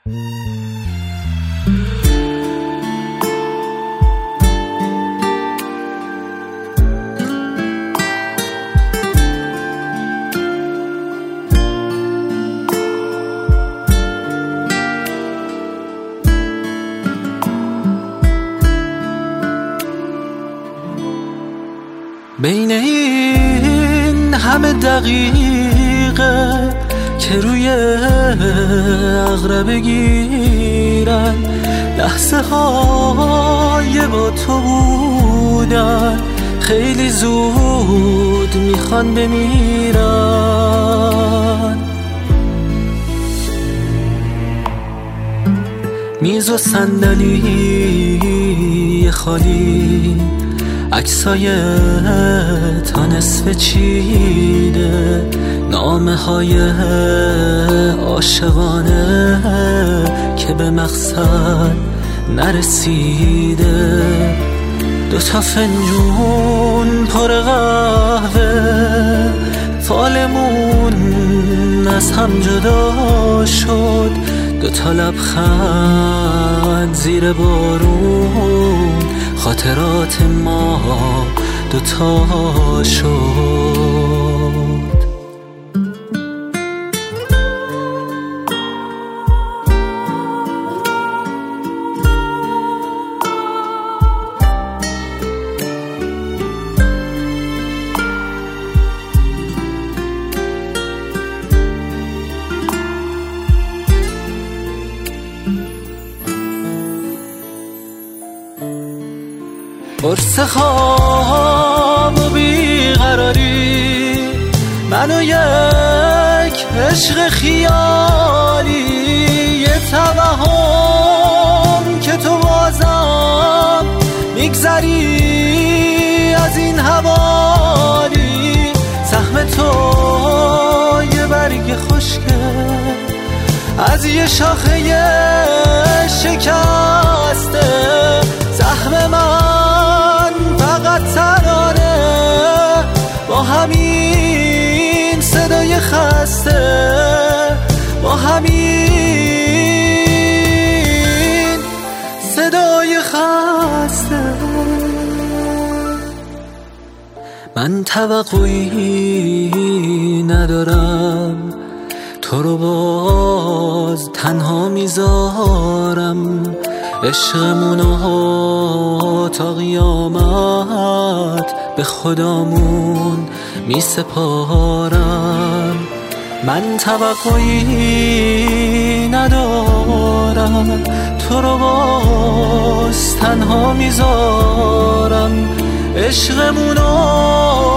بین این همه دقیقه که روی عقربه گیرن، لحظه های با تو بودن خیلی زود میخوان بمیرن. میز و صندلی خالی، عکسای تا نصف چیده، نامه های عاشقانه که به مقصد نرسیده، 2 فنجون پر قهوه، فالمون از هم جدا شد، 2 لبخند زیر بارون، خاطرات ما 2 شد. قرص خواب و بیقراری، من و یک عشق خیالی، یه توهم که تو بازم میگذری از این حوالی، سهم تو یه برگ خشکه از یه شاخه شکسته، زخم من فقط ترانه با همین صدای خسته، با همین صدای خسته. من توقعی ندارم، تو رو باز تنها میذارم، عشقمونو تا قیامت به خدامون می سپارم. من توقعی ندارم، تو رو باز تنها میذارم، عشقمونو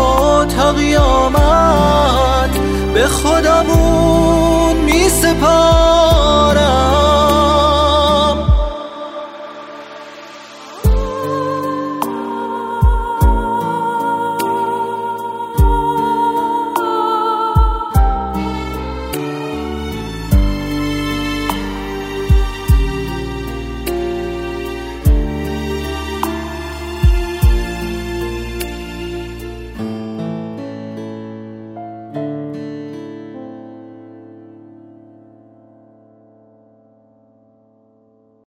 تا قیامت به خدامون می سپارم.